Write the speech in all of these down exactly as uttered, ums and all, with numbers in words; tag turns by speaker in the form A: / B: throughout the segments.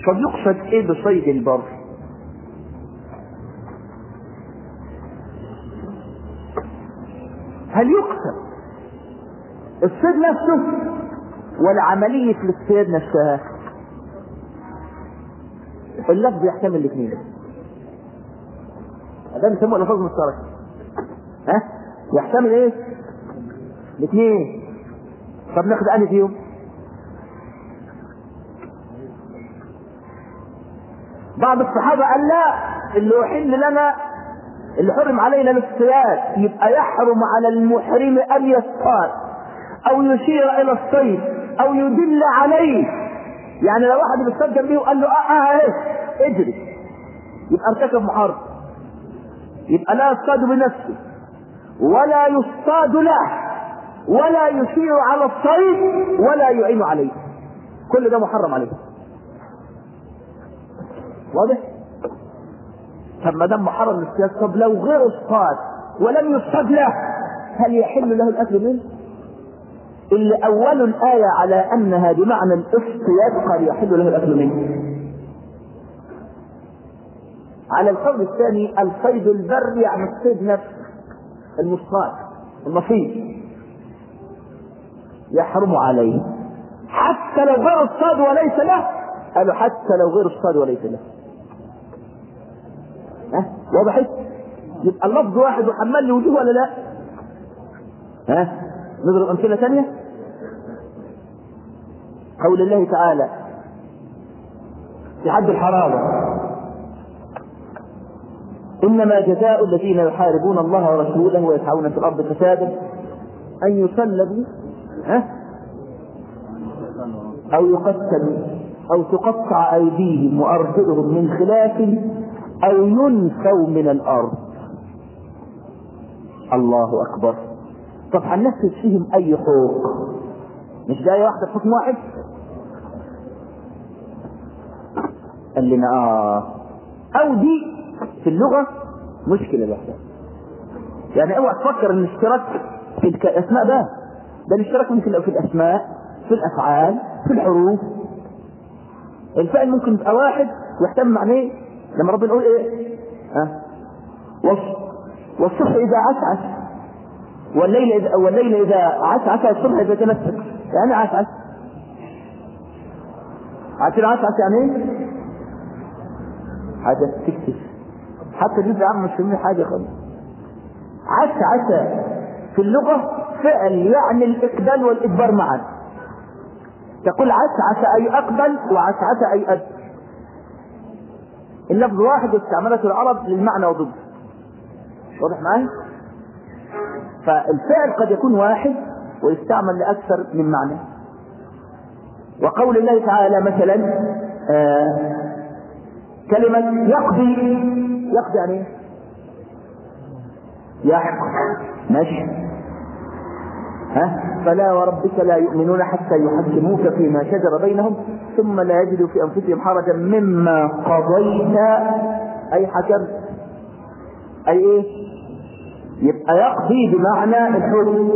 A: طب يقصد ايه بصيد البر؟ هل يقصد الصيد نفسه ولا عملية الاصطياد نفسها؟ اللفظ يحتمل الاثنين، هذا بيسموه الفاظ مشتركة. ها يحتمل ايه؟ الاثنين. طب ناخد انهي فيهم؟ بعض الصحابة قال لا، اللي يحل لنا اللي حرم علينا الاصطياد يبقى يحرم على المحرم ان يصطاد او يشير الى الصيد او يدل عليه. يعني لو واحد بيصطاد جنبيه وقال له اه اه ايه اجري، يبقى ارتكب محرم، يبقى لا يصطاد بنفسه ولا يصطاد له ولا يشير على الصيد ولا يعين عليه، كل ده محرم عليه. واضح؟ طب ما دام محرم الاصطياد، طب لو غير اصطاد ولم يصطاد له هل يحل له الاكل منه؟ اللي اول الايه على انها بمعنى الاصطياد قال يحل له الاكل منه. على القول الثاني الصيد البر يعني الصيد نفسه المصطاد النصيب يحرم عليه حتى لو غير اصطاد وليس له. قالوا حتى لو غير اصطاد وليس له. ها واضح؟ يبقى اللفظ واحد وحمل لي وجوه ولا لا؟ ها نضرب امثله ثانيه. قول الله تعالى في حد الحرابه: انما جزاء الذين يحاربون الله ورسوله ويسعون في الارض فسادا ان يصلبوا ها او يقتلوا او تقطع ايديهم وارجلهم من خلاف او ينفوا من الارض. الله اكبر. طب هننفذ فيهم اي حقوق؟ مش جايه واحده في حكم واحد؟ قال لنا اه او دي في اللغه مشكله لوحدها. يعني اوعى تفكر ان الاشتراك في الاسماء ده ده الاشتراك ممكن في الاسماء في الافعال في الحروف. الفعل ممكن يبقى واحد ويحتمل معناه لما ربنا يقول ايه؟ ها والصبح اذا عسعس والليل اذا والليل اذا عسعس والصبح اذا تمسك. يعني عسعس عشان عسعس يعني ايه؟ حاجه تكتف. حتى دي عم مش فاهمين حاجه خالص. عسعس في اللغه فعل يعني الاقبال والادبار معا. تقول عسعس اي اقبل وعسعس اي ادبر. اللفظ واحد استعملته العرب للمعنى وضده. واضح معايا؟ فالفعل قد يكون واحد ويستعمل لاكثر من معنى. وقول الله تعالى مثلا آه كلمة يقضي. يقضي يعني ايه؟ يحكم. ماشي. ها فلا وربك لا يؤمنون حتى يحكموك فيما شجر بينهم ثم لا يجدوا في انفسهم حرجا مما قضيت. اي حكم اي ايه؟ يبقى يقضي بمعنى الحكم،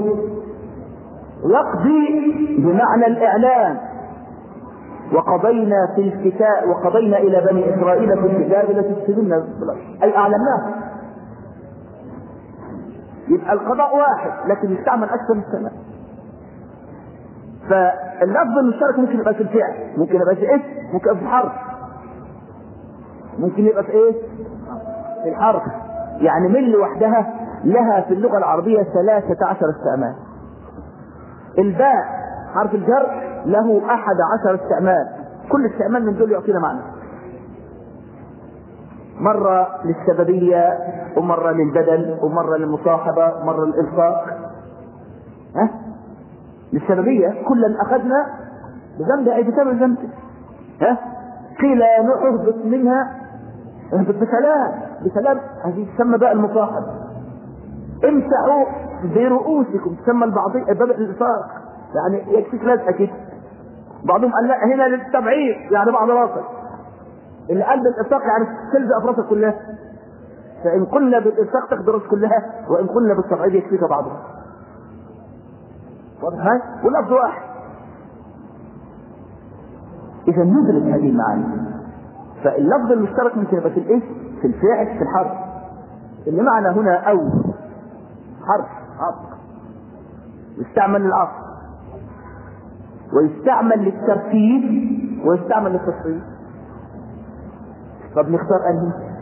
A: يقضي بمعنى الاعلان. وقضينا في الكتاب وقضينا الى بني اسرائيل في الكتاب لتفسدن اي اعلناه. يبقى القضاء واحد لكن يستعمل اكثر من سنة. فاللفظ المشترك ممكن يبقى في الفعل، ممكن يبقى في اسم، ممكن يبقى في الحرف، ممكن يبقى في ايه؟ في الحرف. يعني من لوحدها لها في اللغة العربية ثلاثة عشر استعمال. الباء حرف الجر له احد عشر استعمال، كل استعمال من دول يعطينا معنى. مرة للسببية ومرة للبدل ومرة للمصاحبة ومرة للإلصاق. ها للسببية كلا أخذنا بذنب أي بسبب ذنب. ها قيل يا نوح اهبط منها اهبط بسلام. بسلام هذه تسمى بقى المصاحبة. امسحوا برؤوسكم تسمى البعض باب الإلصاق، يعني يكفيك لازقة كده. بعضهم قال لا هنا للتبعيض يعني بعض راسك. اللي قال بالإلصاق يعني تلزق أفراسك كلها. فإن قلنا بالإلصاق تاخد الراس كلها وإن قلنا بالتبعيض يكفيك بعضها. واضح هاي؟ واللفظ واحد. إذا ندرك هذه المعاني فاللفظ المشترك ممكن يبقى في الاسم، في الفعل، في الحرف. اللي معنى هنا أو حرف عطف، يستعمل للعطف ويستعمل للترتيب ويستعمل للتصريف. طب نختار أنهي؟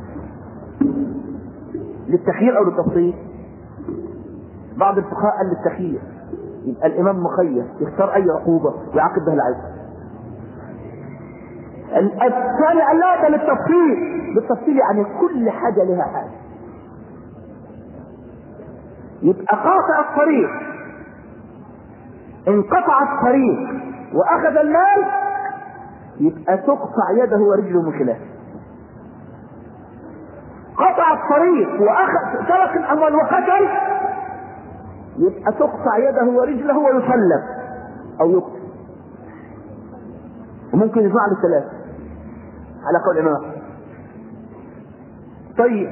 A: للتخيير أو للتفصيل؟ بعض الفقهاء قال للتخيير، يبقى الإمام مخير يختار أي عقوبة ويعاقب بها العبد. الثاني قال لا ده للتفصيل. بالتفصيل يعني كل حاجة لها حاجة. يبقى قاطع الطريق انقطع الطريق وأخذ المال، يبقى تقطع يده ورجله من خلافه. قطع الطريق وأخذ ترك الأموال وقتل، يبقى تقطع يده ورجله ويسلب أو يقتل، وممكن يجمع له ثلاثة على قول الإمام. طيب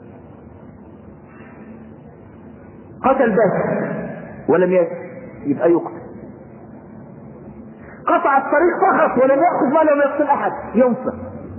A: قتل بس ولم يأكل يبقى يقتل. قطع الطريق فقط ولم يأخذ ماله ولم يقتل أحد ينفى.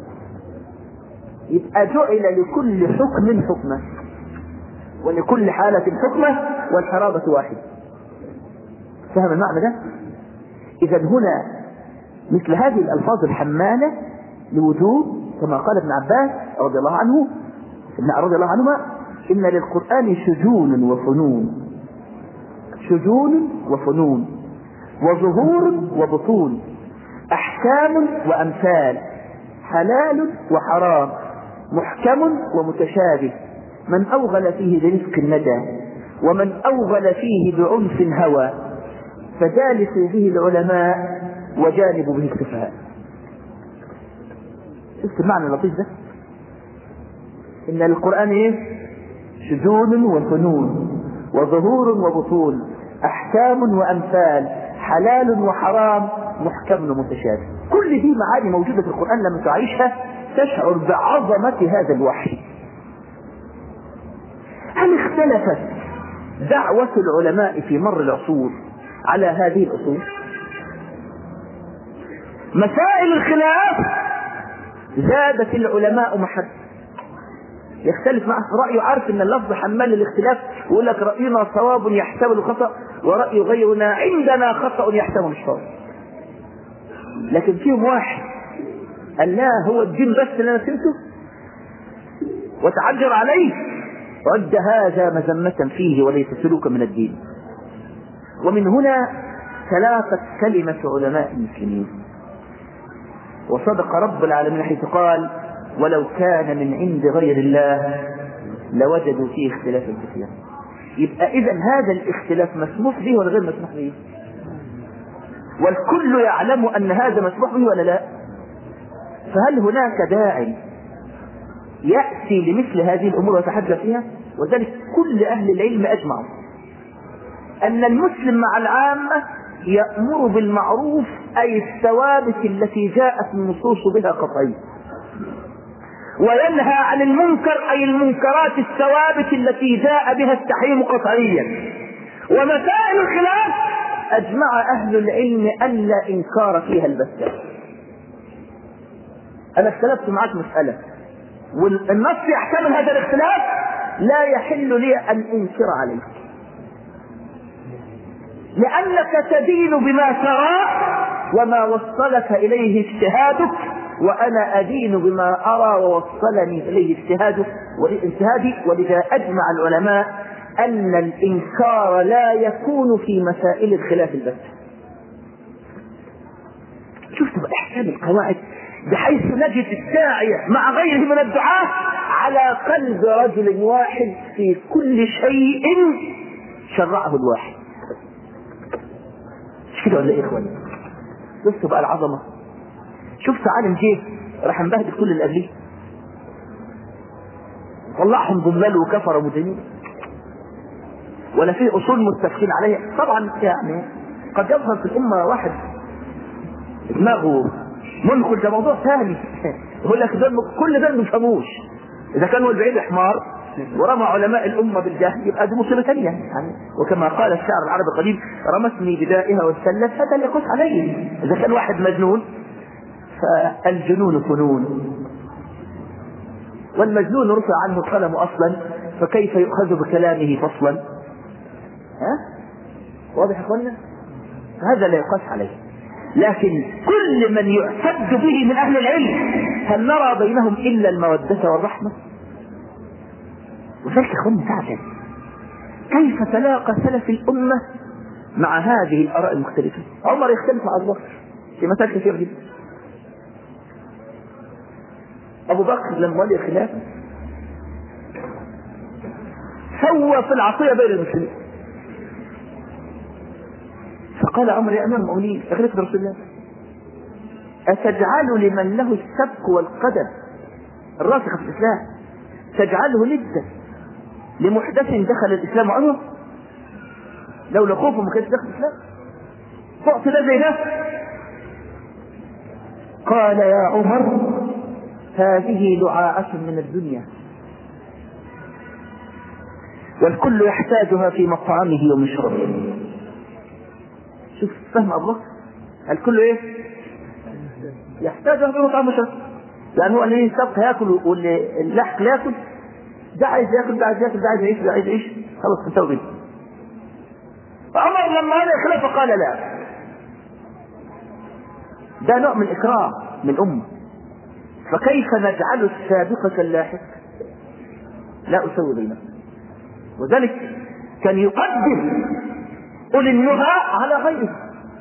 A: يبقى جعل لكل حكم حكمه ولكل حالة حكمه والحرابة واحدة. فهم المعنى ده؟ إذا هنا مثل هذه الألفاظ الحمالة لوجوب، كما قال ابن عباس رضي الله عنه ابن رضي الله عنهما: إن للقرآن شجون وفنون، شجون وفنون، وظهور وبطون، أحكام وأمثال، حلال وحرام، محكم ومتشابه، من أوغل فيه برزق الندى، ومن أوغل فيه بعنف هوى، فجالسوا به العلماء وجانبوا به السفهاء. شفت المعنى اللطيف ده؟ إن القرآن إيه؟ شجون وفنون، وظهور وبطون، أحكام وأمثال، حلال وحرام، محكم ومتشابه. كل دي معاني موجودة في القرآن لما تعيشها تشعر بعظمة هذا الوحي. هل اختلفت دعوة العلماء في مر العصور على هذه الأصول؟ مسائل الخلاف زادت العلماء محبة. يختلف معه رأيه، عارف ان اللفظ حمال الاختلاف، ويقول لك رأينا صواب يحتمل الخطأ ورأي غيرنا عندنا خطأ يحتمل الصواب. لكن فيهم واحد قال لا هو الدين بس اللي انا فهمته وتعجر عليه، رد هذا مذمة فيه وليس سلوكا من الدين. ومن هنا تلاقت كلمة علماء المسلمين، وصدق رب العالمين حيث قال: ولو كان من عند غير الله لوجدوا فيه اختلافا كثيرا. يبقى إذن هذا الاختلاف مسموح به ولا غير مسموح به؟ والكل يعلم أن هذا مسموح به ولا لا؟ فهل هناك داعي يأتي لمثل هذه الأمور ويتحدث فيها؟ وذلك كل أهل العلم أجمعوا أن المسلم مع العامة يأمر بالمعروف، أي الثوابت التي جاءت النصوص بها قطعيا، وينهى عن المنكر، أي المنكرات الثوابت التي جاء بها التحريم قطعيا. ومسائل الخلاف أجمع أهل العلم أن لا إنكار فيها البتة. أنا اختلفت معك مسألة والنص يحتمل هذا الاختلاف، لا يحل لي أن أنكر عليك، لأنك تدين بما ترى وما وصلك إليه اجتهادك، وأنا أدين بما أرى ووصلني إليه اجتهادي. ولذا أجمع العلماء أن الإنكار لا يكون في مسائل الخلاف البتة. شفت بإحكام القواعد بحيث نجد الداعية مع غيره من الدعاة على قلب رجل واحد في كل شيء شرعه الواحد. مش كده ولا ايه يا اخواني؟ شفتوا بقى العظمة؟ شفت عالم جه راح نبهدل كل اللي قبليه، طلعهم ضلال وكفر ومجرمين، ولا في اصول متفقين عليها. طبعا يعني قد يظهر في الامه واحد دماغه منخل، ده موضوع ثاني. يقول لك كل ده ما بيفهموش. اذا كانوا البعيد حمار ورمى علماء الامه بالجهل يبقى دي مصيبه ثانيه يعني. وكما قال الشاعر العربي القديم: رمتني بدائها والسلت هذا اللي يقص عليه. اذا كان واحد مجنون فالجنون فنون، والمجنون رفع عنه القلم أصلا، فكيف يؤخذ بكلامه فصلا؟ ها؟ واضح يا اخوانا؟ هذا لا يقاس عليه. لكن كل من يعتد به من أهل العلم هل نرى بينهم إلا المودة والرحمة؟ وذلك يا اخوانا تعجب كيف تلاقى سلف الأمة مع هذه الآراء المختلفة. عمر يختلف مع أبو بكر في مسائل كثيرة جدا. أبو بكر لما ولي الخلافة سوى في العطية بين المسلمين، فقال عمر يا أمير المؤمنين أخلف رسول الله أتجعل لمن له السبق والقدم الراسخة في الإسلام تجعله ندا لمحدث دخل الإسلام عنه؟ لولا خوفه ما كانش دخل الإسلام، تعطي ده زي ده. قال يا عمر هذه دعاءة من الدنيا والكل يحتاجها في مطعمه ومشربه. شوف فهم أبو بكر، الكل ايه يحتاجها في مطعمه ومشربه، لأن هو اللي يسبق ياكل واللي اللحق ياكل، ده عايز ياكل ده عايز ياكل ده عايز يعيش ده عايز يعيش، خلاص انتهوا بيه. فعمر لما هذا الخلافة قال لا، ده نوع من إكرام من الأمة، فكيف نجعل السابق كاللاحق؟ لا أسوي بينهم. وذلك كان يقدم أولي النهى على غيره.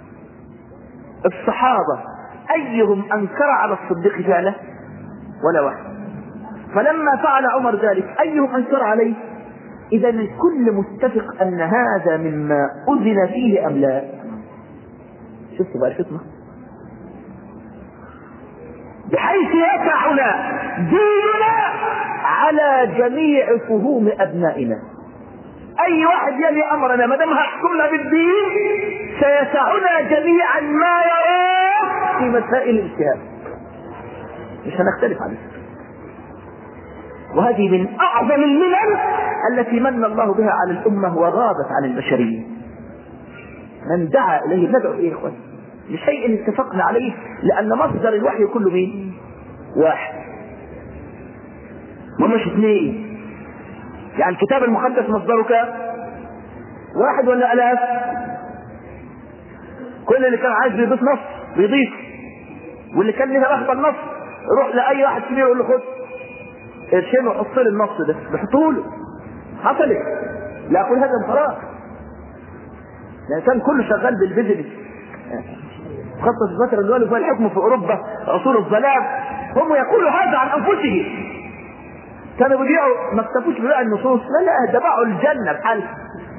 A: الصحابة أيهم أنكر على الصديق فعله؟ ولا واحد. فلما فعل عمر ذلك أيهم أنكر عليه؟ إذا الكل متفق أن هذا مما أذن فيه أم لا؟ شفت بقى الفتنة؟ بحيث يسعنا ديننا على جميع فهوم أبنائنا. أي واحد يلي أمرنا ما دام هحكمنا بالدين سيسعنا جميعا ما يراه في مسائل الاجتهاد، مش هنختلف عليه. وهذه من أعظم المنن التي من الله بها على الأمة وغابت عن البشرية. من دعا إليه ندعو إليه إخوان لشيء اتفقنا عليه، لأن مصدر الوحي كله مين؟ واحد، ومش اثنين. يعني الكتاب المقدس مصدرك واحد ولا آلاف؟ كل اللي كان عايز بيضيف نص بيضيف، واللي كان لها رغبة النص روح لأي واحد كبير يقول له خد ارشمه وحط لي النص ده، بيحطوا له. حصلت؟ لا أقول هذا انفراغ، لأن كان كله شغال بالبزنس، خاصة في الفترة اللي فيها الحكم في أوروبا عصور الظلام، هم يقولوا هذا عن أنفسهم. كانوا بيبيعوا ما اكتفوش ببيع النصوص، لا لا ده باعوا الجنة بحالها.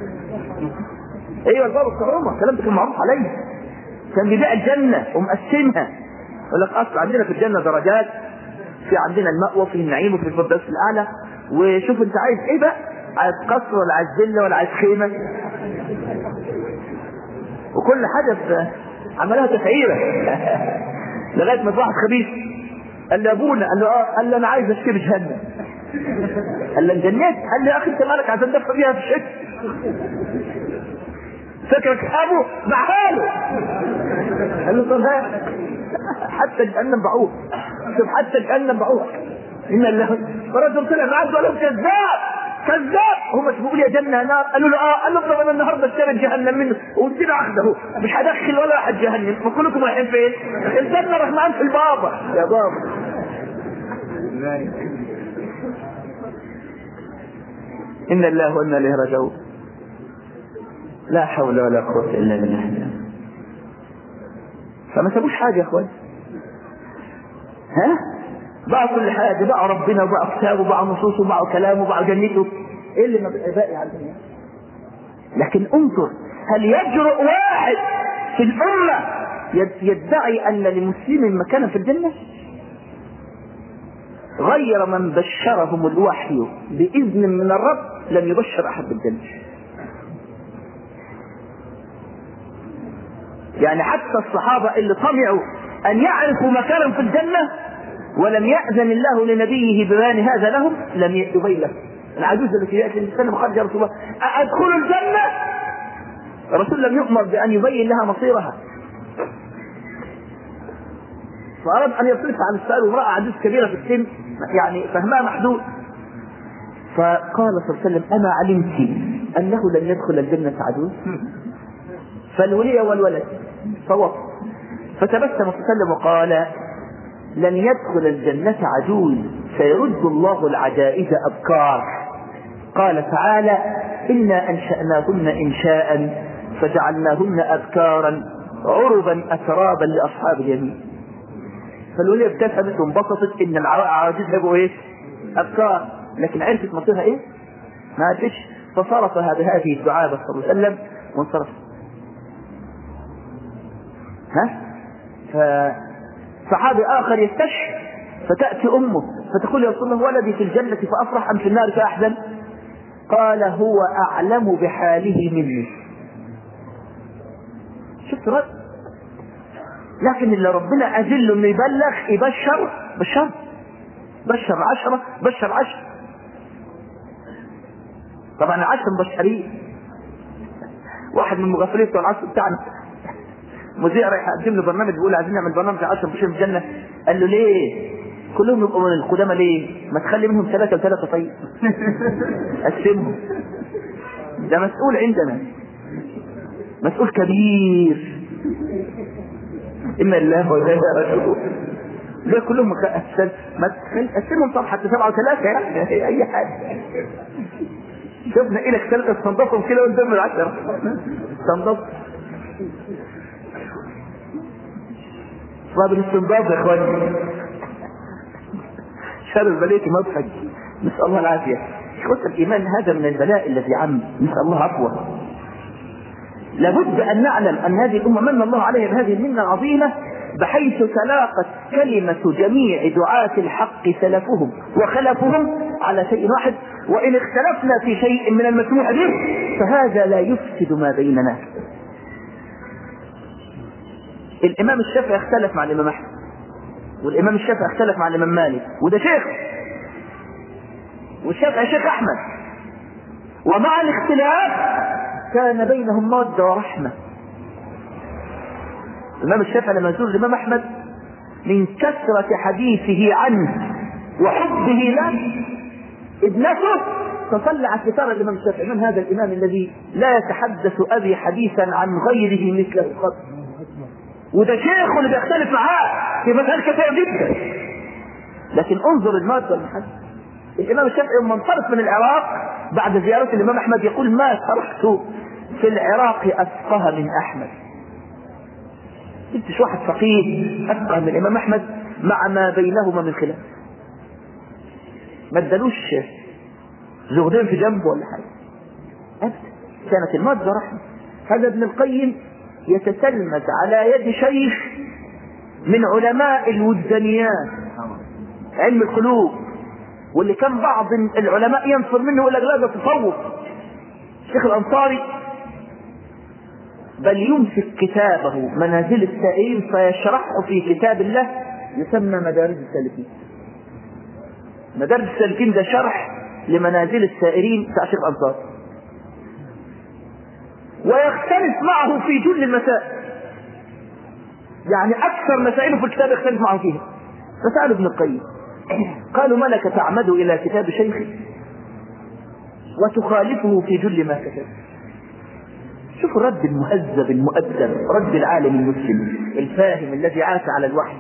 A: ايوه الباب الكرامة الكلام ده كان معروف عليه، كان بيبيع الجنة ومقسمها، يقول لك اصل عندنا في الجنة درجات، في عندنا المأوى وفي النعيم وفي الفردوس الأعلى، وشوف انت عايز ايه بقى، عايز قصر ولا عايز فيلا ولا عايز خيمة، وكل حاجة عملها تسعيرة لغاية ما واحد خبيث قال له ابونا، قال له اه، قال له انا عايز اشتري جهنم. قال له الجنات؟ قال له يا اخي انت مالك عشان تدفع فيها في الشتاء؟ فكرك ابو معاله. قال له طب حتى جهنم بعوض، شوف حتى جهنم بعوض. ان الله فرجل طلع معاه قال له كذاب كذاب، هم مش بيقول يا جنه نار؟ قالوا له اه. قال له طب انا النهارده اشتري جهنم منه وادينا عقده، مش هدخل ولا واحد جهنم، فكلكم رايحين فين؟ الجنه راح معاك في البابا يا بابا. إن الله وإنا إليه راجعون. لا حول ولا قوة إلا بالله. فما سابوش حاجة يا أخوان، ها؟ باعوا كل حاجة، باعوا ربنا وباعوا كتابه وباعوا نصوصه وباعوا كلامه وباعوا جنته. إيه اللي ما باقي على الدنيا؟ لكن انظر، هل يجرؤ واحد في الأمة يدعي أن لمسلم مكانا في الجنة؟ غير من بشرهم الوحي بإذن من الرب لم يبشر أحد بالجنة. يعني حتى الصحابة اللي طمعوا أن يعرفوا مكانا في الجنة ولم يأذن الله لنبيه ببيان هذا لهم لم يبين له. العجوز التي يأتي الإنسان قال يا رسول الله أدخل الجنة؟ الرسول لم يؤمر بأن يبين لها مصيرها. فأراد أن يصرف عن السؤال، وامرأة عجوز كبيرة في السن يعني فهمها محدود. فقال صلى الله عليه وسلم: أما علمت أنه لن يدخل الجنة عجوز؟ فالولي والولد فوق. فتبسم صلى الله عليه وسلم وقال: لن يدخل الجنة عجوز فيرد الله العجائز أبكار. قال تعالى: إنا أنشأناهن إنشاء فجعلناهن أبكارا عربا أترابا لأصحاب اليمين. فالولية ابتسمت وانبسطت إن العواجيز هيبقوا إيه؟ أبكار، لكن عرفت مصيرها إيه؟ ما عرفتش. فصرفها بهذه الدعابة صلى الله عليه وسلم وانصرف. ها؟ فصحابي آخر يستشهد، فتأتي أمه فتقول: يا رسول الله ولدي في الجنة فأفرح أم في النار فأحزن؟ قال: هو أعلم بحاله مني. شفت رد؟ لكن اللي ربنا أذله انه يبلغ يبشر بشر بشر عشرة بشر عشر. طبعا عشر مبشرين. واحد من المغفلين بتوع العصر بتاعنا مذيع رايح يقدم له برنامج بيقول: عايزين نعمل برنامج عشر بشر في الجنة. قال له: ليه؟ كلهم يبقوا من القدامى ليه؟ ما تخلي منهم ثلاثة وثلاثة طيب. قسمهم. ده مسؤول عندنا، مسؤول كبير، إما الله وإليه رجعون. ليه كلهم مكأسل؟ ما تقسمهم طب حتى سبعة وثلاثة يعني أي حاجة. شوفنا إلك ثلاثة استنضفهم كده وندم العشرة استنضف. صاب الاستنضاف يا إخواني شر البلية مضحك، نسأل الله العافية. إخوة الإيمان، هذا من البلاء الذي عم، نسأل الله عفوه. لابد أن نعلم أن هذه الأمة من الله عليها بهذه المنة العظيمة، بحيث تلاقت كلمة جميع دعاة الحق سلفهم وخلفهم على شيء واحد. وإن اختلفنا في شيء من المسموح به فهذا لا يفسد ما بيننا. الإمام الشافعي اختلف مع الإمام أحمد، والإمام الشافعي اختلف مع الإمام مالك، وده شيخ، والشافعي شيخ أحمد، ومع الاختلاف كان بينهم مودة ورحمة. الإمام الشافعي لما يزور الإمام أحمد من كثرة حديثه عنه وحبه له ابنته تصلعت لترى الإمام الشافعي: من هذا الإمام الذي لا يتحدث أبي حديثا عن غيره مثله قط؟ وده شيخ اللي بيختلف معاه في مسائل كثيرة جدا. لكن انظر المادة المحدث. الإمام الشافعي لما انصرف من العراق بعد زيارة الإمام أحمد يقول: ما تركت في العراق أفقه من أحمد. قلتش واحد فقيه أفقه من الإمام أحمد مع ما بينهما من خلاف. ما ادالوش زغدين في جنبه ولا حاجة أبدا. كانت المادة رحمة. هذا ابن القيم يتتلمذ على يد شيخ من علماء الوجدانيات، علم القلوب، واللي كان بعض العلماء ينفر منه ولا لا تصوف، الشيخ الأنصاري، بل يمسك كتابه منازل السائرين فيشرحه في كتاب الله يسمى مدارج السالكين. مدارج السالكين ده شرح لمنازل السائرين بتاع الشيخ الأنصاري، ويختلف معه في جل المسائل، يعني أكثر مسائله في الكتاب يختلف معه فيها. فسأل ابن القيم قالوا: ما لك تعمد إلى كتاب شيخك وتخالفه في جل ما كتب؟ شوف الرد المهذب المؤدب، رد العالم المسلم الفاهم الذي عاش على الوحي.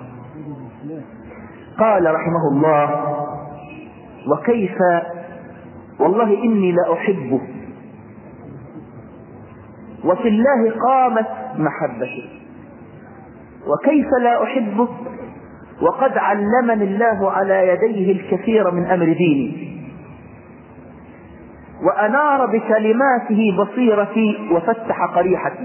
A: قال رحمه الله: وكيف والله إني لأحبه وفي الله قامت محبته، وكيف لا أحبه وقد علمني الله على يديه الكثير من أمر ديني، وأنار بكلماته بصيرتي وفتح قريحتي،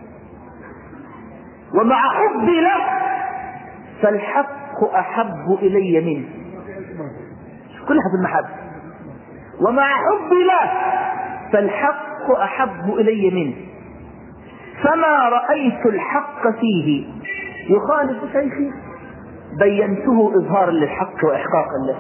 A: ومع حبي له فالحق أحب إلي منه. كلها في المحبة. ومع حبي له فالحق أحب إلي منه، فما رأيت الحق فيه يخالف شيخي بينته إظهارا للحق وإحقاقا له.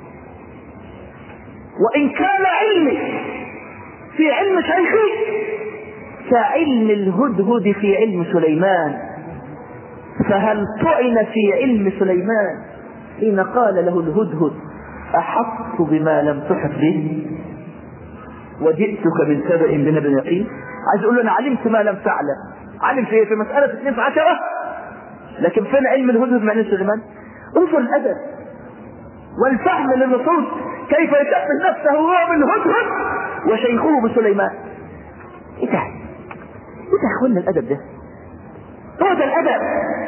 A: وإن كان علمي في علم شيخي كعلم الهدهد في علم سليمان، فهل طعن في علم سليمان حين قال له الهدهد أحطت بما لم تحط به وجئتك من سبأ بنبأ يقين؟ عايز يقول له أنا علمت ما لم تعلم. علم في في مسألة اثنين في عشرة، لكن فين علم الهدهد مع سليمان؟ انظر الأدب والفهم للنصوص، كيف يشبه نفسه هو بالهدهد وشيخه بسليمان. ايه ده؟ ايه ده اخوانا الأدب ده؟ هو ده الأدب.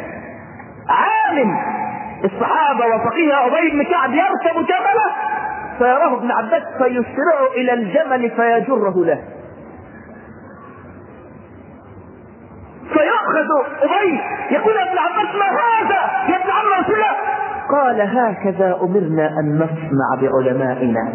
A: عالم الصحابة وفقيه أبي بن كعب يركب جمله فيراه ابن عباس فيسرعه إلى الجمل فيجره له، فيأخذ أبي يقول ابن عباس ما هذا يا ابن عم رسول الله؟ قال هكذا أمرنا أن نصنع بعلمائنا.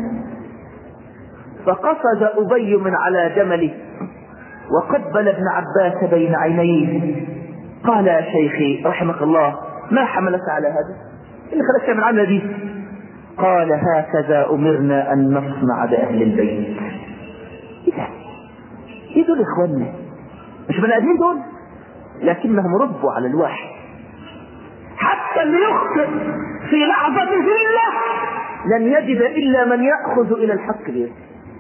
A: فقصد أبي من على جمله وقبل ابن عباس بين عينيه. قال يا شيخي رحمك الله ما حملك على هذا؟ اللي خلقت من عمل دي؟ قال هكذا أمرنا أن نصنع بأهل البيت. إيه ده؟ إيه دول إخواننا؟ مش بني آدمين دول، لكنهم ربوا على الوحي. حتى اللي يخطئ في لحظة ذلة لن يجد إلا من يأخذ إلى الحق بيده.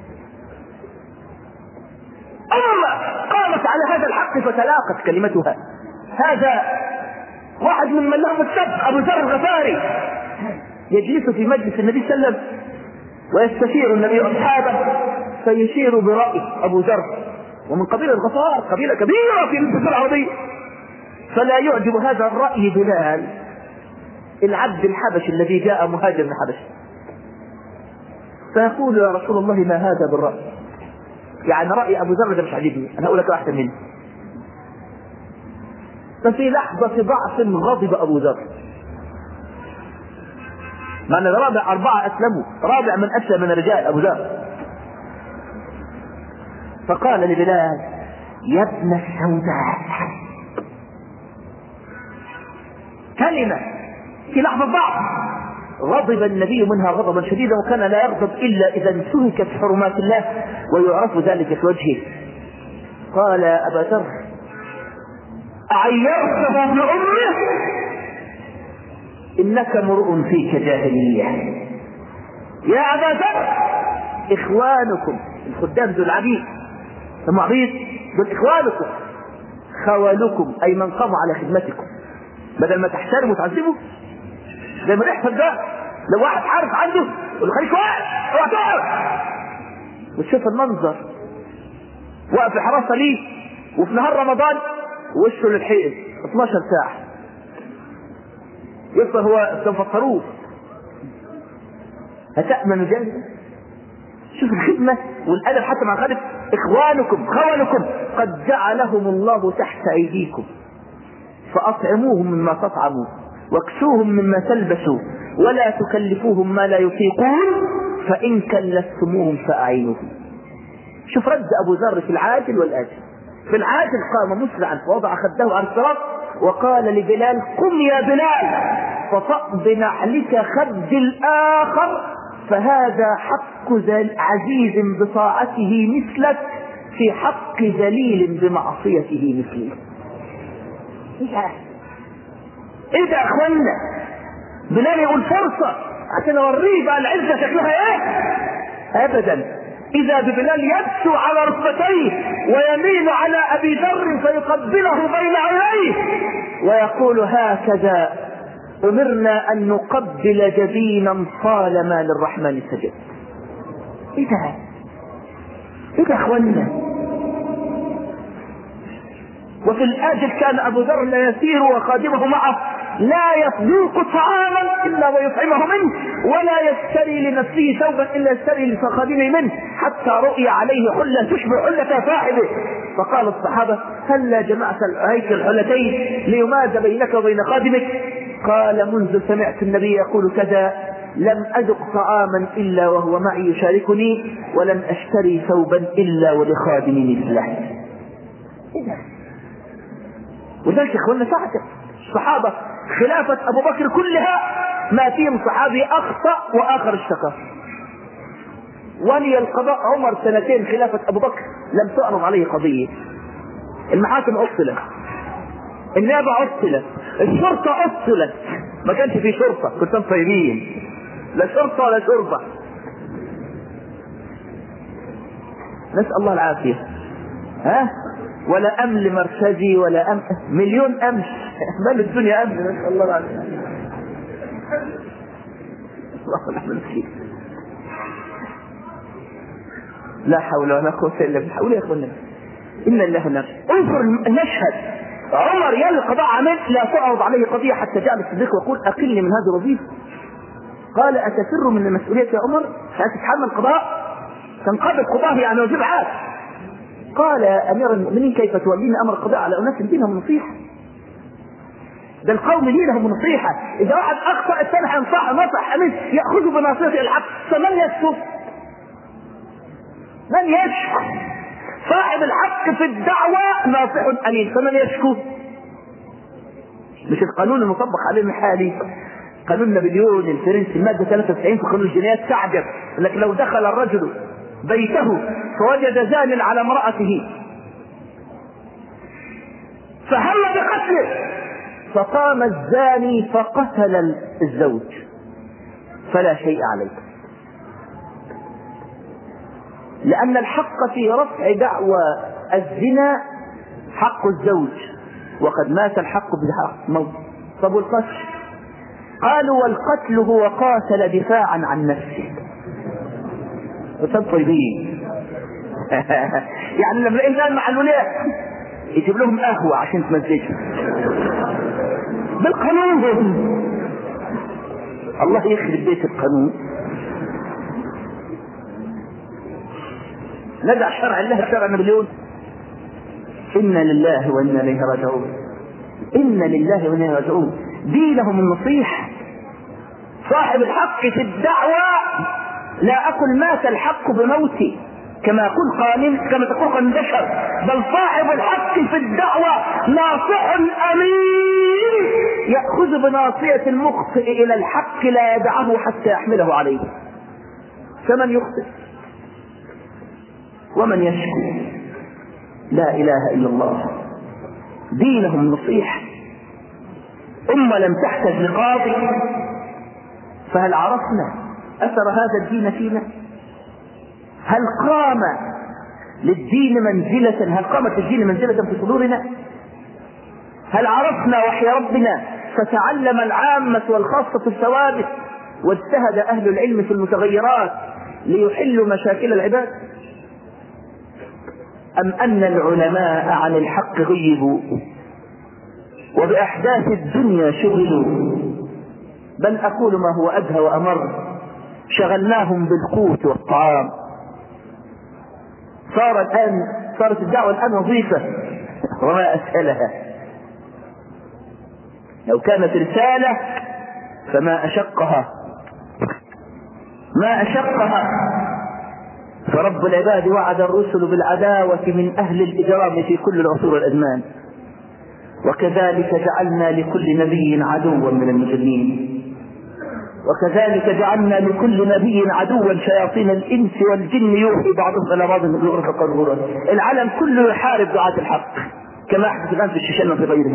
A: أمة قامت على هذا الحق فتلاقت كلمتها. هذا واحد من من لهم السب أبو ذر الغفاري يجلس في مجلس النبي صلى الله عليه وسلم ويستشير النبي أصحابه فيشير برأي أبو ذر، ومن قبيلة الغفار قبيلة كبيرة في الجزيرة العربية، فلا يعجب هذا الرأي بلال العبد الحبشي الذي جاء مهاجر من حبشة، فيقول يا رسول الله ما هذا بالرأي؟ يعني رأي أبو ذر ده مش عاجبني، أنا أقول لك أحسن منه. ففي لحظة ضعف غضب أبو ذر، معنى رابع أربعة أسلموا، رابع من أسلم من الرجال أبو ذر. فقال لبلال يا ابن السوداء، كلمة في لحظة ضعف غضب النبي منها غضبا شديدا، وكان لا يغضب إلا إذا انتهكت حرمات الله ويعرف ذلك في وجهه. قال أبا ذر أعيرته ابن أمه إنك امرؤ فيك جاهلية. يا أبا ذر إخوانكم الخدام ذو العبيد ثم عبيد دول إخوانكم، خوالكم أي من قاموا على خدمتكم، بدل ما تحترموا وتعذبوا زي ما يحصل ده. لو واحد حارس عنده يقول له خليك واقف اوعى تقف، وتشوف المنظر واقف حراسة ليه وفي نهار رمضان وشه للحيط اثناشر ساعة يفضل هو تفطروه. هتأمن جانب؟ شوف الخدمة والأدب حتى مع خالف. إخوانكم خوالكم قد جعلهم الله تحت أيديكم فأطعموهم مما تطعموا واكسوهم مما تلبسوا ولا تكلفوهم ما لا يطيقون فإن كلفتموهم فأعينوهم. شوف رد أبو ذر في العاجل والآجل. في العاجل قام مسرعا فوضع خده على الصراط وقال لبلال قم يا بلال فطأ بنعلك خد الآخر فهذا حق عزيز بطاعته مثلك في حق ذليل بمعصيته مثلي. ايه ده يا اخوانا؟ بلال يقول فرصة عشان اوريه بقى العزة شكلها ايه؟ ابدا. اذا ببلال يبسو على ركبتيه ويميل على ابي ذر فيقبله بين عينيه ويقول هكذا امرنا ان نقبل جبينا طالما للرحمن سجد. ايه ده؟ ايه ده يا اخوانا؟ وفي الآجل كان أبو ذر لا يسير وخادمه معه لا يذوق طعاما إلا ويطعمه منه ولا يشتري لنفسه ثوبا إلا يشتري لخادمه منه حتى رؤي عليه حلة تشبه حلة صاحبه. فقال الصحابة هلا جمعت هيك الحلتين ليماز بينك وبين خادمك؟ قال منذ سمعت النبي يقول كذا لم أذق طعاما إلا وهو معي يشاركني ولم أشتري ثوبا إلا ولخادمي مثله. وذلك اخوانا ساعتك الصحابة خلافة ابو بكر كلها ما فيهم صحابي اخطأ واخر اشتكى. ولي القضاء عمر سنتين خلافة ابو بكر لم تعرض عليه قضية، المحاكم عطلت، النيابة عطلت، الشرطة أصلت، ما كانش في شرطة، كنتم طيبين، لا شرطة ولا شرطة. نسأل الله العافية. ها ولا أمن مركزي ولا أمن، مليون أمن، بل الدنيا أمن، نسأل الله العافية. الله العافية. لا حول ولا قوة إلا بالله. حول يا أخوانا، إن الله لا. انظر المشهد، عمر يلي القضاء عمل لا تعرض عليه قضية حتى جاء الصديق ويقول أقلني من هذه الوظيفة. قال أتفر من المسؤولية يا عمر؟ هتتحمل القضاء؟ تنقضي القضاء يعني وجب عاد. قال يا أمير المؤمنين كيف تولين أمر القضاء على أناس دينهم نصيحة؟ ده القوم دينهم نصيحة، إذا واحد أخطأ الثاني هينصح نصح أمين يأخذ بناصية الحق، فمن يشكو؟ من يشكو؟ صاحب الحق في الدعوة ناصح أمين، فمن يشكو؟ مش القانون المطبق عليه الحالي، قانون نابليون الفرنسي المادة ثلاثة وتسعين في قانون الجنايات تعجب لك لو دخل الرجل بيته فوجد زان على امرأته فهم بقتله فقام الزاني فقتل الزوج فلا شيء عليه، لأن الحق في رفع دعوى الزنا حق الزوج، وقد مات الحق بحق موت. طب والقتل؟ قالوا والقتل هو قاتل دفاعا عن نفسه. وطب طيبين يعني لما الإنسان مع الولاء يجيب لهم قهوة عشان تمزجهم بالقانون. الله يخرب بيت القانون. نزع شرع الله شرع نابليون. إنا لله وإنا إليه راجعون. إنا لله وإنا إليه راجعون. دينهم النصيحة. صاحب الحق في الدعوة لا أقل مات الحق بموتي كما يقول قانون كما تقول قانون بشر، بل صاحب الحق في الدعوة ناصح أمين يأخذ بناصية المخطئ إلى الحق لا يدعه حتى يحمله عليه. فمن يخطئ ومن يشكو؟ لا إله إلا الله. دينهم نصيحة. أمة لم تحتج لقاضي، فهل عرفنا أثر هذا الدين فينا؟ هل قام للدين منزلة هل قامت للدين منزلة في صدورنا؟ هل عرفنا وحي ربنا فتعلم العامة والخاصة الثوابت واجتهد أهل العلم في المتغيرات ليحلوا مشاكل العباد؟ أم أن العلماء عن الحق غيبوا وبأحداث الدنيا شغلوا؟ بل أقول ما هو أدهى وأمر، شغلناهم بالقوت والطعام. صار الآن صارت الدعوة الآن وظيفة وما أسهلها. لو كانت رسالة فما أشقها ما أشقها فرب العباد وعد الرسل بالعداوة من أهل الإجرام في كل العصور والأزمان، وكذلك جعلنا لكل نبي عدوا من المجرمين، وكذلك جعلنا لكل نبي عدوا شياطين الإنس والجن يوحي بعضهم إلى بعض بالغرف قرورا. العالم كله يحارب دعاة الحق كما حدث الآن في الشيشان وفي غيرها.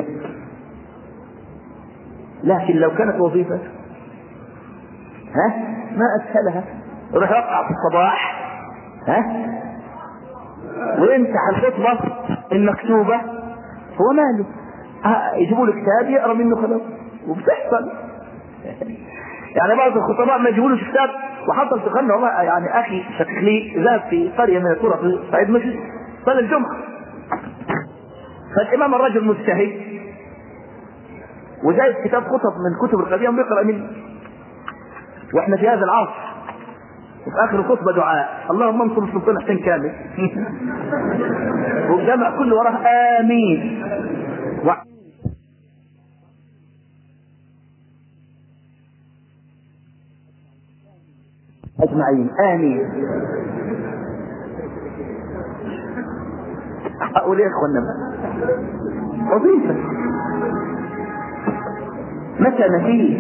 A: لكن لو كانت وظيفة ها ما أسهلها. يروح يقع في الصباح ها ويمسح الخطبة المكتوبة، هو ماله؟ يجيبوا له كتاب يقرأ منه خلاص. وبتحصل يعني بعض الخطباء ما يجيبوا له كتاب. وحصل في قرن والله يعني أخي شكلي ذهب في قرية من القرى في صعيد مصر صلى الجمعة، فالإمام الرجل مجتهد وجايب كتاب خطب من كتب القديم بيقرأ منه، واحنا في هذا العصر وفي آخر الخطبة دعاء اللهم انصر السلطان حسين كامل والجمع كله وراه آمين و... أجمعين آمين. أقول يا إخوانا وظيفة. متى نفيك؟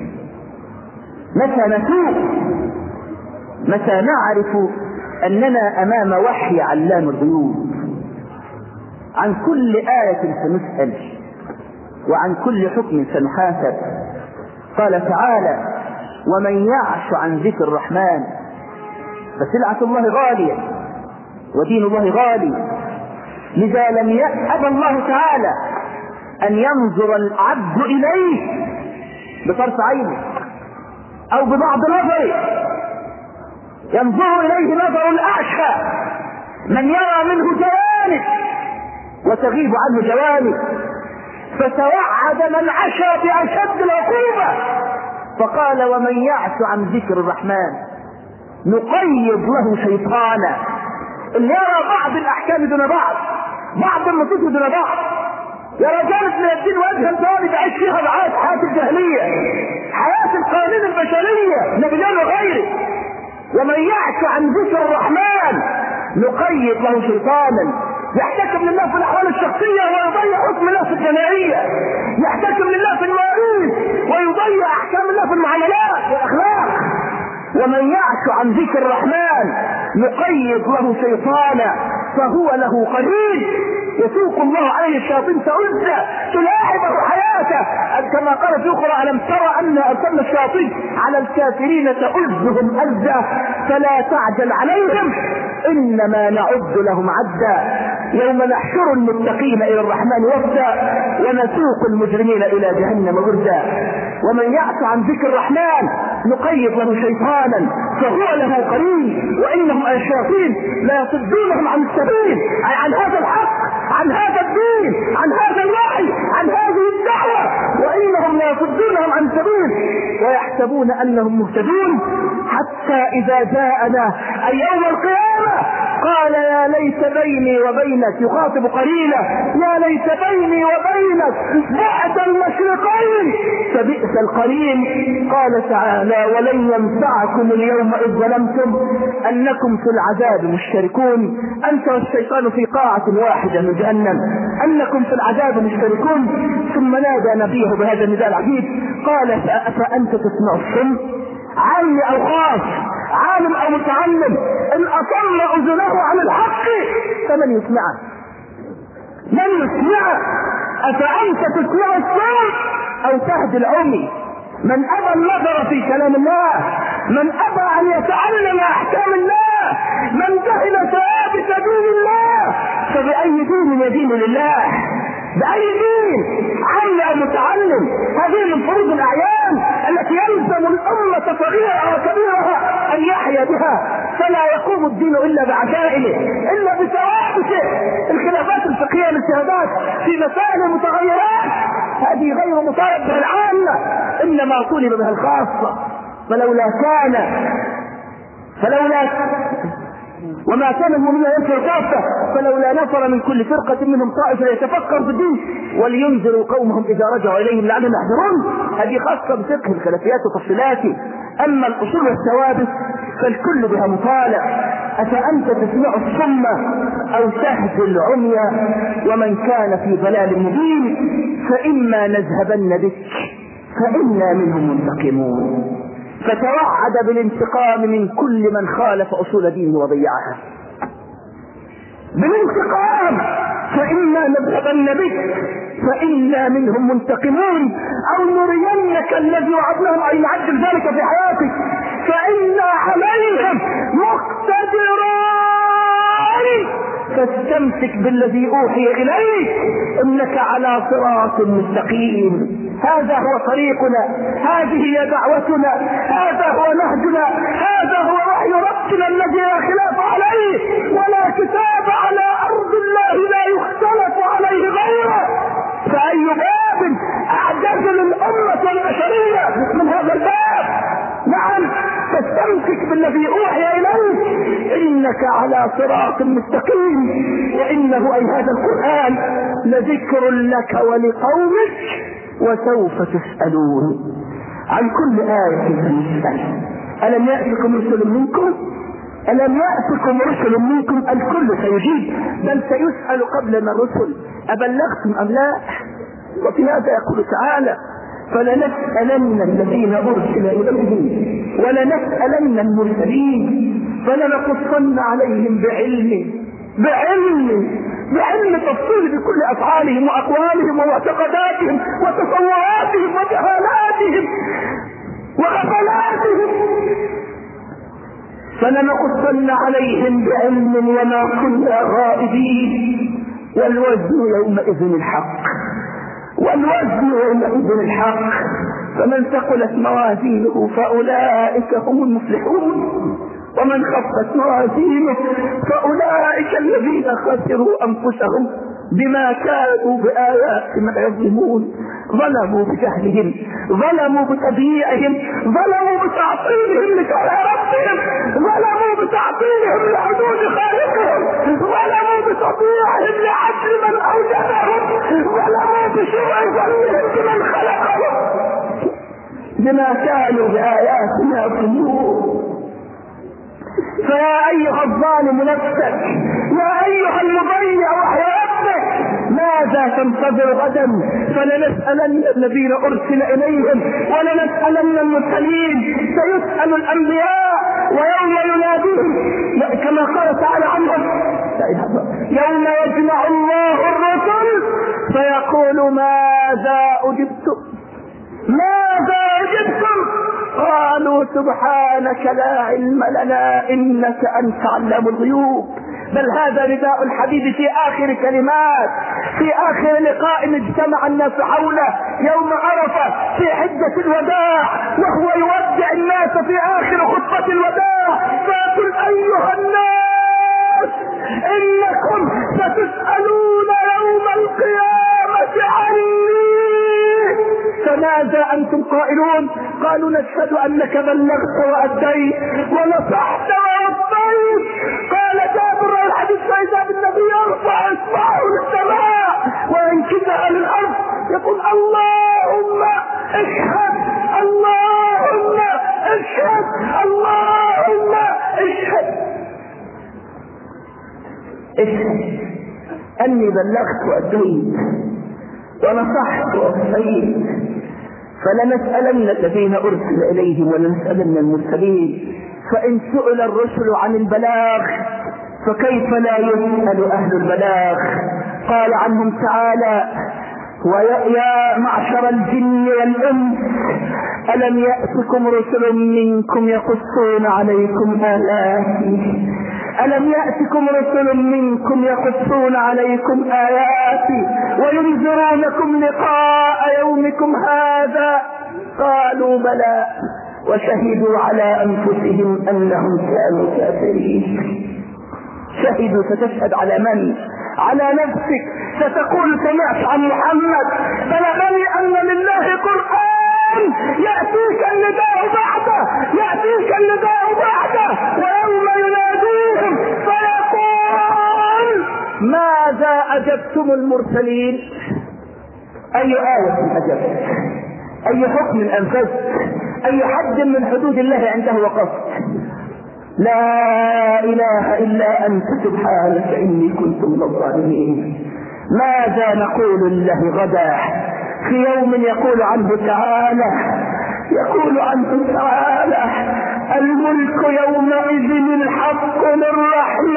A: متى نتوب؟ متى نعرف أننا أمام وحي علام الغيوب؟ عن كل آية سنسأل، وعن كل حكم سنحاسب. قال تعالى: ومن يعش عن ذكر الرحمن. فسلعة الله غالية ودين الله غالي، لذا لم يأب الله تعالى أن ينظر العبد إليه بطرف عينه أو ببعض نظره، ينظر إليه نظر الأعشى، من يرى منه جوانب وتغيب عنه جوانب. فتوعد من عشى بأشد العقوبة، فقال: ومن يعش عن ذكر الرحمن نقيض له شيطانا. اللي يرى بعض الأحكام دون بعض، بعض النصوص دون بعض، يرى جانب من الدين وجها ثاني بعيش فيها رعاية حياة الجاهلية، حياة القوانين البشرية نبيان وغيره. ومن يعش عن ذكر الرحمن نقيض له شيطانا، يحتكم لله في الاحوال الشخصيه ويضيع حكم الله في الجماعيه، يحتكم لله في المواريث ويضيع احكام الله في المعاملات والاخلاق. ومن يعش عن ذكر الرحمن نقيض له شيطانا فهو له قرين، يسوق الله عليه الشياطين تؤذى تلاعبه حياته، كما قال في اخرى: الم ترى ان ارسلنا الشياطين على الكافرين تؤذهم أذى فلا تعجل عليهم انما نعد لهم عدا يوم نحشر المتقين الى الرحمن وفدا ونسوق المجرمين الى جهنم وردا. ومن يعش عن ذكر الرحمن نقيض له شيطانا فهو له قرين وانهم الشياطين لا يصدونهم عن السبيل، اي عن هذا الحق، عن هذا الدين، عن هذا الوحي، عن هذه الدعوة، وانهم لا يصدونهم عن السبيل ويحسبون انهم مهتدون. حتى اذا جاءنا اي يوم القيامة قال: يا ليت بيني وبينك، يخاطب قرينه: يا ليت بيني وبينك بعد المشرقين فبئس القرين. قال تعالى: ولن ينفعكم اليوم اذ ظلمتم انكم في العذاب مشتركون، انت والشيطان في قاعة واحدة من جهنم، انكم في العذاب مشتركون. ثم نادى نبيه بهذا النداء العجيب قال: افانت تسمع الصم؟ عالم او خاص، عالم او متعلم، ان اصم اذنه عن الحق فمن يسمعه؟ من يسمعه؟ افانت تسمع الصم او تهدي العمي؟ من ابى النظر في كلام الله، من ابى ان يتعلم احكام الله، من جهل ثوابت دين الله، فباي دين يدين لله؟ باي دين؟ عالم او متعلم؟ هذه من فروض الاعيان التي يلزم الامه صغيرها وكبيرها ان يحيا بها، فلا يقوم الدين الا بعجائله، الا بثوابته. الخلافات الفقهيه والاجتهادات في مسائل المتغيرات هذه غير مطالب بها العامه، انما طولب بها الخاصه. فلولا كان فلولا وما كان المؤمنون ينفر كافة فلولا نفر من كل فرقة منهم طائفة يتفكر في الدين ولينذروا قومهم إذا رجعوا إليهم لعلهم يحذرون. هذه خاصة بفقه الخلافيات وتفصيلاته. أما الأصول والثوابت فالكل بها مطالع. أفأنت تسمع الصم أو تهدي العمي؟ ومن كان في ضلال مبين فإما نذهبن بك فإنا منهم منتقمون. فتوعد بالانتقام من كل من خالف أصول دينه وضيعها. بالانتقام، فإنا نذهبن بك فإنا منهم منتقمون، أو نرينك الذي وعدناهم أي نعجل ذلك في حياتك فإنا عليهم مقتدرون. فاستمسك بالذي أوحي إليك إنك على صراط مستقيم. هذا هو طريقنا، هذه هي دعوتنا، هذا هو نهجنا، هذا هو وحي ربنا الذي لا خلاف عليه ولا كتاب على أرض الله لا يختلف عليه غيره. فأي باب أعجز للأمة البشرية من هذا الباب؟ نعم، فاستمسك بالذي أوحي إليك إنك على صراط مستقيم، وإنه أي هذا القرآن لذكر لك ولقومك وسوف تسألون. عن كل آية سنسأل. ألم يأتكم رسل منكم؟ ألم يأتكم رسل منكم؟ الكل سيجيب، بل سيسأل قبلنا الرسل أبلغتم أم لا؟ وفي هذا يقول تعالى: فلنسألن الذين أرسل إليهم ولنسألن المرسلين فلنقصن عليهم بعلم بعلم
B: بعلم تفصيل بكل افعالهم واقوالهم ومعتقداتهم وتصوراتهم وجهالاتهم وغفلاتهم، فلنقصن عليهم بعلم وما كنا غائبين. والوزن يومئذ الحق، والوزن يومئذ الحق. فمن ثقلت موازينه فأولئك هم المفلحون، ومن خفت موازينه فأولئك الذين خسروا أنفسهم بما كانوا بآياتنا يظلمون. ظلموا بجهلهم، ظلموا بطبيعهم، ظلموا بتعطيلهم لشرع ربهم، ظلموا بتعطيلهم لحدود خالقهم، ظلموا بتطبيعهم لعدل من أوجدهم، ظلموا بسوء ظنهم بمن خلقهم بما كانوا بآياتنا يظلمون. فيا أيها الظالم نفسك، يا أيها المضيع وحي ربك، ماذا تنتظر غدا؟ فلنسألن الذين أرسل إليهم ولنسألن المرسلين. سيسأل الأنبياء ويوم يناديهم كما قال تعالى عنهم يوم يجمع الله الرسل فيقول ماذا أجبتم ماذا أجبتم؟ قالوا سبحانك لا علم لنا إنك أنت علام الغيوب. بل هذا نداء الحبيب في آخر كلمات، في آخر لقاء اجتمع الناس حوله يوم عرفة في حجة الوداع، وهو يودع الناس في آخر خطبة الوداع فيقول أيها الناس إنكم ستسألون يوم القيامة عني، فماذا أنتم قائلون؟ قالوا نشهد أنك بلغت وأديت ونصحت ووفيت. قال جابر الحديث فإذا بالنبي يرفع إصبعه للسماء وينكسها للأرض يقول اللهم اشهد اللهم اشهد اللهم اشهد اشهد أني بلغت وأديت ونصحت ووفيت. فلنسألن الذين أرسل إليهم ولنسألن المرسلين. فإن سئل الرسل عن البلاغ فكيف لا يسأل أهل البلاغ؟ قال عنهم تعالى ويا معشر الجن والإنس ألم يأتكم رسل منكم يقصون عليكم آياتي ألم يأتكم رسل منكم يقصون عليكم آياتي وينذرونكم لقاء يومكم هذا؟ قالوا بلى وشهدوا على أنفسهم أنهم كانوا كافرين. شهدوا ستشهد على من؟ على نفسك. ستقول سمعت عن محمد بلغني أن لله قرآن يأتيك النداء بعده يأتيك النداء بعده ويوم يناديهم فيقول ماذا أجبتم المرسلين؟ أي آية أجبت؟ أي حكم أنفذت؟ أي حد من حدود الله عنده وقفت؟ لا إله إلا أنت سبحانك إني كنت من الظالمين. ماذا نقول لله غدا في يوم يقول عنه تعالى يقول عنه تعالى الملك يومئذ الحق للرحمن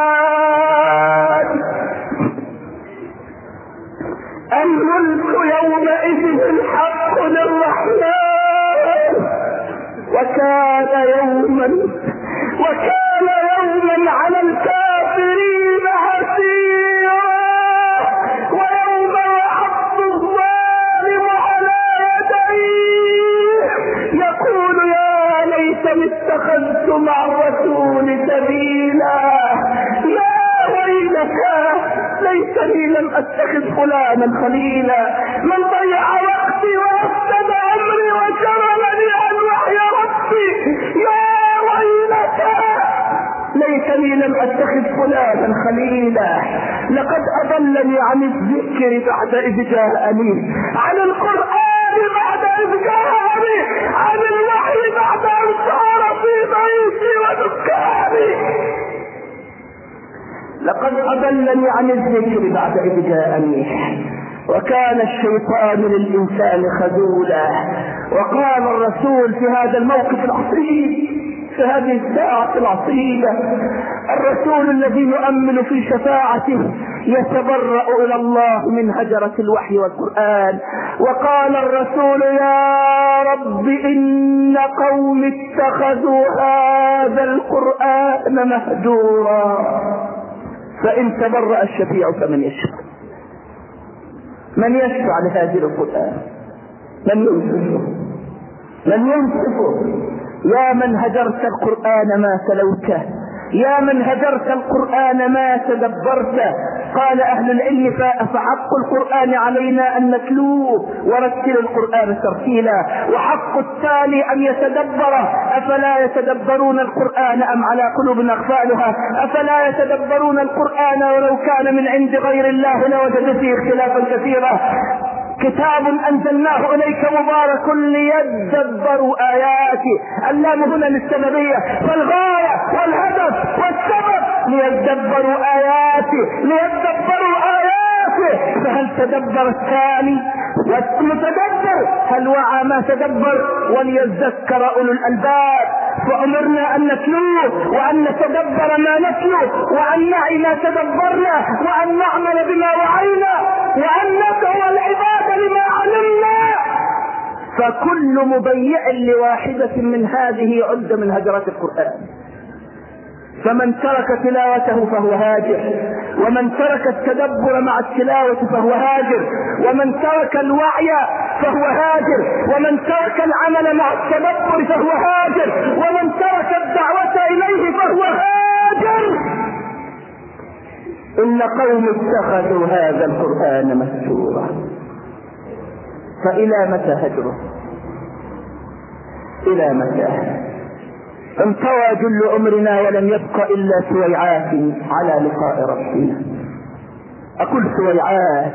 B: الملك يومئذ الحق للرحمن وكان يوما وكان يوما على الكافرين عسيرا. ويوم يعض الظالم على يديه يقول يا ليتني اتخذت مع الرسول سبيلا يا ويلتى ليتني لم اتخذ فلانا خليلا من ضيع وقتي وافسد عمري وشغلني عن وحي ربي يا ويلتى ليتني لم اتخذ فلانا خليلا لقد اضلني عن الذكر بعد اذ جاءني عن القرآن بعد اذ جاءني عن الوحي بعد ان صار في بيتي ودكاني لقد اضلني عن الذكر بعد اذ جاءني وكان الشيطان للإنسان خذولا. وقال الرسول في هذا الموقف العصيب في هذه الساعة العصيبة الرسول الذي نؤمن في شفاعته يتبرأ إلى الله من هجرة الوحي والقرآن. وقال الرسول يا رب إن قوم اتخذوا هذا القرآن مهجورا. فإن تبرأ الشفيع فمن يشفع؟ من يشفع لهذه القرآن؟ من ينصفه؟ من ينصفه؟ يا من هجرت القرآن ما تلوته، يا من هجرت القرآن ما تدبرته. قال أهل العلم فحق القرآن علينا أن نتلوه ورتل القرآن ترتيلا، وحق التالي أن يتدبره. أفلا يتدبرون القرآن أم على قلوب أقفالها؟ أفلا يتدبرون القرآن ولو كان من عند غير الله لوجدوا فيه اختلافا كثيرا. كتاب أنزلناه إليك مبارك ليدبروا آياته. اللام هنا للسببية، فالغاية والهدف والسبب ليدبروا آياته ليدبروا آياته. فهل تدبر الثاني والمتدبر؟ هل وعى ما تدبر؟ وليذكر أولو الألباب. فأمرنا أن نتلوه وأن نتدبر ما نتلو، وأن نعي ما تدبرنا، وأن نعمل بما وعينا، وأن ندعو العباد لما علمنا. فكل مبيع لواحدة من هذه عد من هجرات القرآن. فمن ترك تلاوته فهو هاجر، ومن ترك التدبر مع التلاوة فهو هاجر، ومن ترك الوعي فهو هاجر، ومن ترك العمل مع التدبر فهو هاجر، ومن ترك الدعوة إليه فهو هاجر. إن قوم اتخذوا هذا القرآن مهجورا. فإلى متى هجره؟ إلى متى؟ انطوى جل عمرنا ولم يبق إلا سويعات على لقاء ربنا. أقول سويعات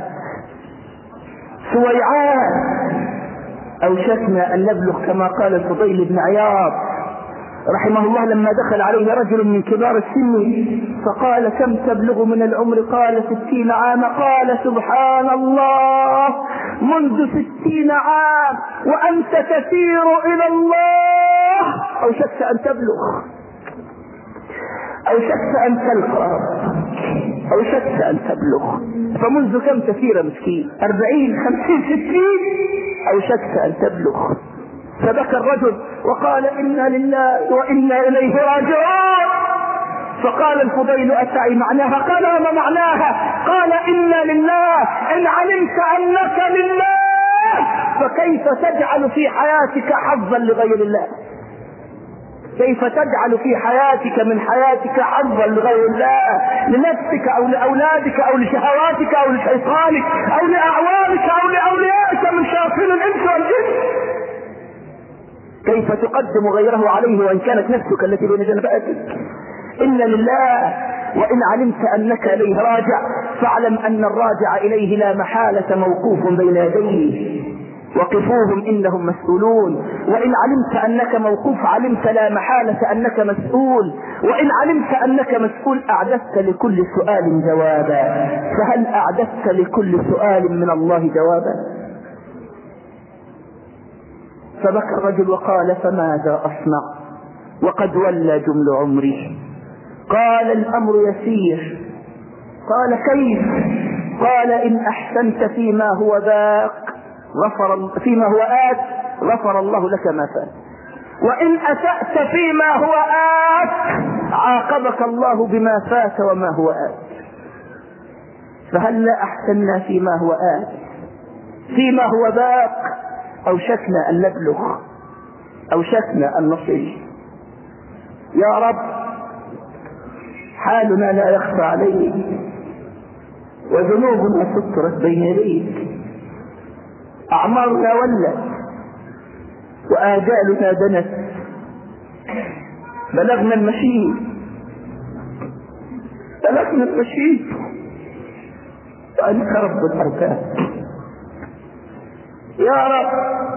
B: سويعات. أوشكنا أن نبلغ كما قال الفضيل بن عياض رحمه الله لما دخل عليه رجل من كبار السن فقال كم تبلغ من العمر؟ قال ستين عام. قال سبحان الله، منذ ستين عام وأنت تسير إلى الله. أوشكت أن تبلغ، أوشكت أن تلقى، أوشكت أن تبلغ. فمنذ كم تسير مسكين؟ أربعين خمسين ستين. أوشكت أن تبلغ. فبكى الرجل وقال إنا لله وإنا إليه راجعون. فقال الفضيل أتعي معناها؟ قال وما معناها؟ قال إنا لله. إن علمت أنك لله فكيف تجعل في حياتك حظا لغير الله؟ كيف تجعل في حياتك من حياتك حظا لغير الله، لنفسك أو لأولادك أو لشهواتك أو لشيطانك أو لأعوانك أو لأوليائك من شياطين الإنس والجن؟ كيف تقدم غيره عليه وإن كانت نفسك التي بين جنباتك؟ إن لله وإن علمت أنك إليه راجع فاعلم أن الراجع إليه لا محالة موقوف بين يديه. وقفوهم إنهم مسؤولون. وإن علمت أنك موقوف علمت لا محالة أنك مسؤول. وإن علمت أنك مسؤول أعددت لكل سؤال جوابا. فهل أعددت لكل سؤال من الله جوابا؟ فبكى الرجل وقال فماذا أصنع وقد ولى جمل عمري؟ قال الأمر يسير. قال كيف؟ قال إن أحسنت فيما هو باق غفر فيما هو آت غفر الله لك ما فات، وإن أسأت فيما هو آت عاقبك الله بما فات وما هو آت. فهل لا أحسننا فيما هو آت فيما هو باق؟ أوشكنا أن نبلغ، أوشكنا أن نصل. يا رب حالنا لا يخفى عليك وذنوبنا سترت بين يديك، أعمارنا ولت وآجالنا دنت، بلغنا المشيب بلغنا المشيب وأنت رب الأركان. يا رب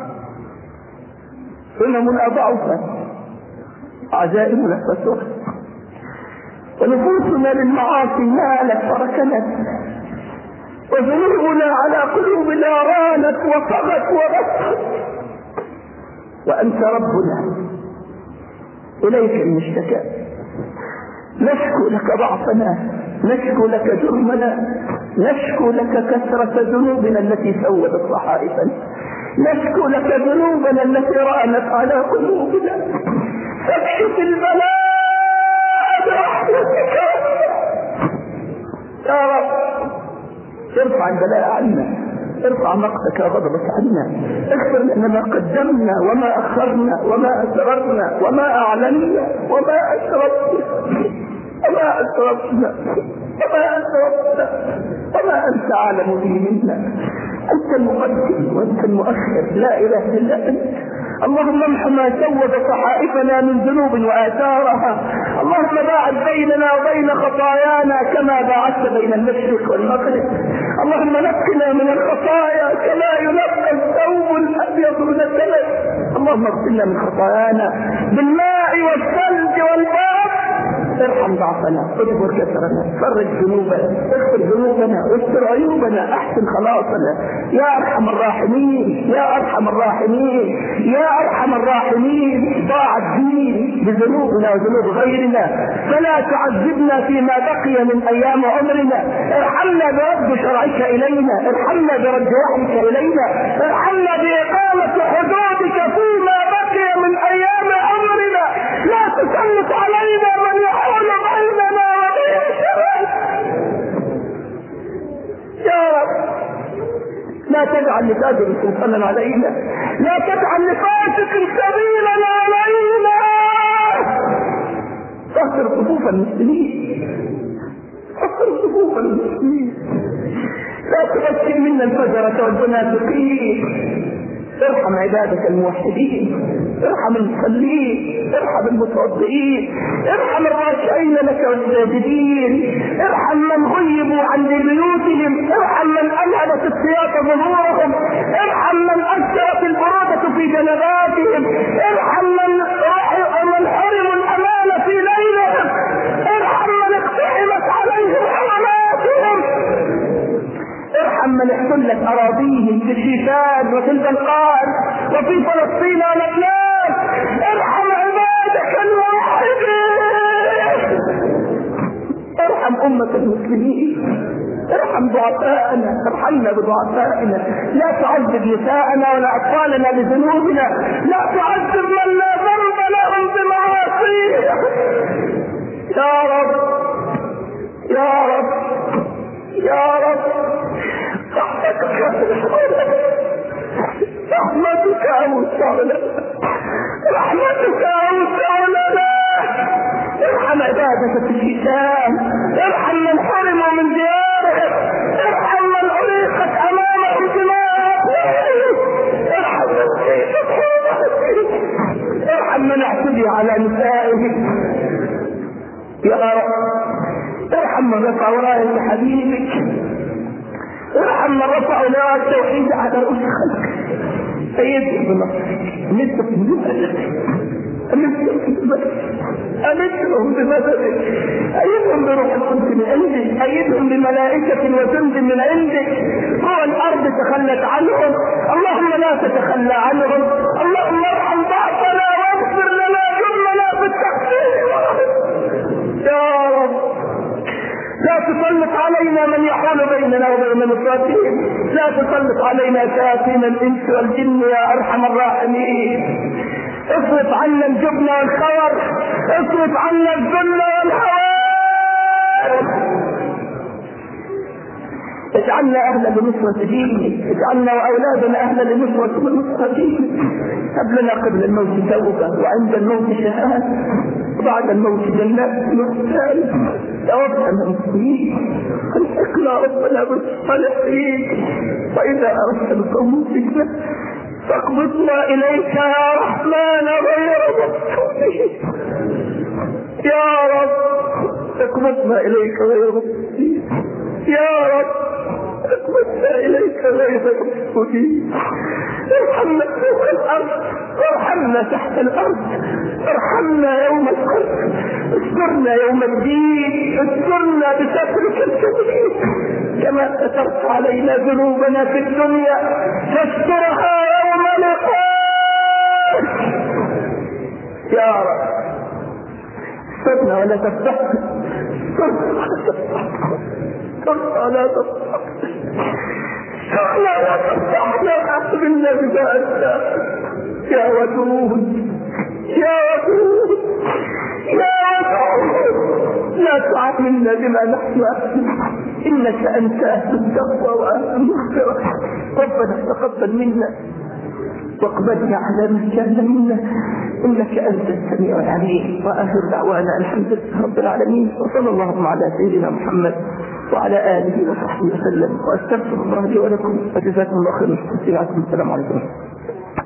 B: هممنا ضعفت، عزائمنا فتحت، ونفوسنا للمعاصي مالت وركنت، وذنوبنا على قلوبنا رانت وطغت ورثت، وأنت ربنا إليك المشتكى. نشكو لك ضعفنا نشكو لك جرمنا، نشكو لك كثرة ذنوبنا التي سودت صحائفنا، نشكو لك ذنوبنا التي رانت على قلوبنا، فاكشف البلاء برحمتك يا رب. ارفع البلاء عنا، ارفع مقتك وغضبك عنا، اغفر لنا ما قدمنا وما اخرنا وما اسررنا وما اعلنا وما اسرفنا وما اسرفنا وما اسرفنا وما انت اعلم به منا. انت المقدم وانت المؤخر، لا اله الا انت. اللهم امح ما سود صحائفنا من ذنوب واثارها، اللهم باعد بيننا وبين خطايانا كما باعدت بين المشرق والمغرب، اللهم نقنا من الخطايا كما ينقى الثوب الابيض من الدنس، اللهم اغسلنا من خطايانا بالماء والثلج والبرد، ارحم ضعفنا، اجبر كسرنا، فرج ذنوبنا، اغفر ذنوبنا، استر عيوبنا، احسن خلاصنا يا ارحم الراحمين يا ارحم الراحمين يا ارحم الراحمين. ضاع الدين بذنوبنا وذنوب غيرنا، فلا تعذبنا فيما بقي من ايام عمرنا، ارحمنا برد شرعك الينا، ارحمنا برد وحيك الينا، ارحمنا باقامه حدودك فيما بقي من ايام عمرنا، لا تسلط علينا من يحول بيننا وبين الشرك يا رب. لا تجعل لفاجر سلطانا علينا، لا تجعل لفاسق سبيلا علينا، طهر صفوف المسلمين، طهر صفوف المسلمين، لا تمكن منا الفجرة والمنافقين، ارحم عبادك الموحدين، ارحم المصلين، ارحم المتوضئين، ارحم الراكعين لك والساجدين، ارحم من غيبوا عن بيوتهم، ارحم من ألهبت السياط ظهورهم، ارحم من أثرت البرودة في جنباتهم، ارحم من من حرموا الأمان في ليلهم، ارحم من اقتحمت عليهم حرماتهم، ارحم من احتلت اراضيهم في الشيشان وفي البلقان وفي فلسطين ولبنان، ارحم عبادك الموحدين، ارحم امة المسلمين، ارحم ضعفاءنا، ارحمنا بضعفائنا، لا تعذب نساءنا ولا اطفالنا بذنوبنا، لا تعذب من لا ذنب لهم بمعاصيهم يا رب يا رب يا رب. رحمتك اوسع لنا، رحمتك اوسع لنا، ارحم عبادك في الشتاء، ارحم من حرموا من ديارهم، ارحم من عليقت امامهم دماءهم، ارحم من كيفت حولهم، ارحم من اعتدي على نسائهم يا رب، ارحم من رفع وراية حبيبك، ارحم من رفع وراية التوحيد على رؤوس خلقك، أيدهم بنصرك، أمدهم بمددك، أمدهم بمددك، أمدهم بمددك، أيدهم بروح القدس من عندك، أيدهم بملائكة وجند من عندك، قوى الأرض تخلت عنهم، اللهم لا تتخلى عنهم، اللهم ارحم ضعفنا واغفر لنا جرمنا في التقصير يا رب. لا تسلط علينا من يحول بيننا وبين مصلحتهم، لا تسلط علينا شياطين الانس والجن يا ارحم الراحمين، اصرف عنا الجبن والخور، اصرف عنا الذل والهوان، اجعلنا اهلا لنصرة دينك، اجعلنا واولادنا اهلا لنصرة ونصرة دينك، هب لنا قبل الموت توبة وعند الموت شهادة وبعد الموت جنات نحسان، توفنا المسلمين، خلقنا ربنا بالصالحين، واذا اردت القوم فينا فاقبضنا اليك يا رحمن غير مفتونين يا رب، اقبضنا اليك غير مفتونين يا رب، اقبضنا اليك غير مفتونين، ارحمنا فوق الارض وارحمنا تحت الارض، ارحمنا يوم القرب، استرنا يوم الدين، استرنا بسترك الكبير، كما سترت علينا ذنوبنا في الدنيا فاسترها يوم لقاء يا رب، استرنا ولا تفتحنا، تصحى لا تصحى لا تصحى لا أحب النبي بأسا يا ودود يا ودود يا ودود لا تعاملنا بما نحن أهل إنك أنت أهل التقوى وأهل المغفرة. ربنا تقبل منا واقبلنا على ما كان منا إنك أنت السميع العليم. وآخر دعوانا الحمد لله رب العالمين، وصلى الله على سيدنا محمد وعلى آله وصحبه وسلم، وأستغفر الله لي ولكم وجزاكم الله خيرا. السلام عليكم.